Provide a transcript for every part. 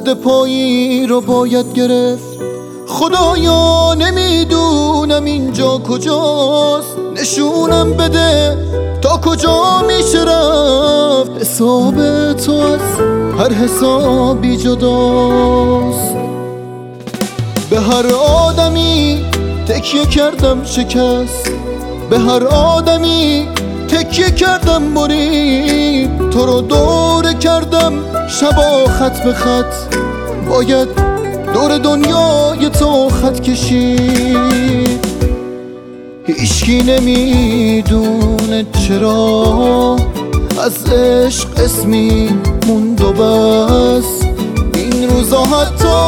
خورده پایی رو باید گرفت. خدایا نمیدونم اینجا کجاست، نشونم بده تا کجا میشه رفت. حساب تو از هر حسابی جداست. به هر آدمی تکیه کردم شکست، به هر آدمی تکیه کردم برید. تو رو دوره کردم شبا خط به خط، باید دور دنیای تو خط کشید. هیچکی نمیدونه چرا از عشق اسمی موند و بس. این روزا حتی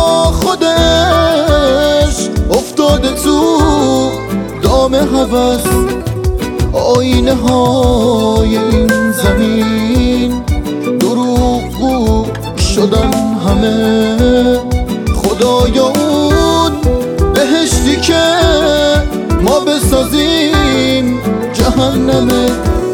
خودش افتاده تو دام هوس. آینه های این زمین دروغگو شدن همه. خدایا اون بهشتی که ما بسازیم جهنمه.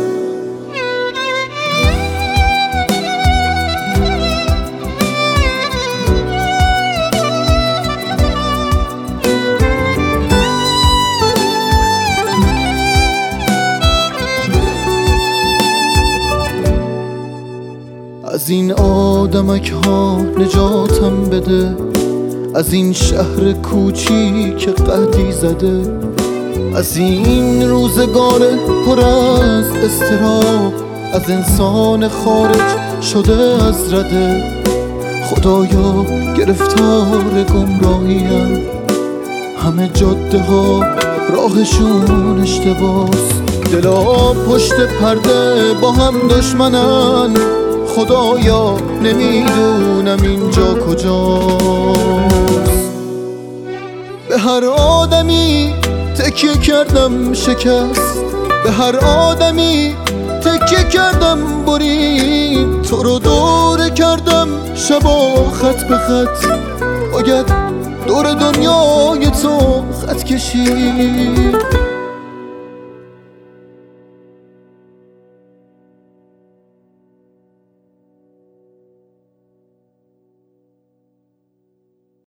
از این آدمک ها نجاتم بده، از این شهر کوچیک قحطی زده، از این روزگار پر از اضطراب، از انسان خارج شده از رده. خدایا گرفتار گمراهیم، همه جاده ها راهشون اشتباس. دلا پشت پرده با هم دشمنن، خدایا نمیدونم اینجا کجاست. به هر آدمی تکیه کردم شکست، به هر آدمی تکیه کردم برید. تو رو دوره کردم شبا خط به خط، باید دور دنیای تو خط کشید.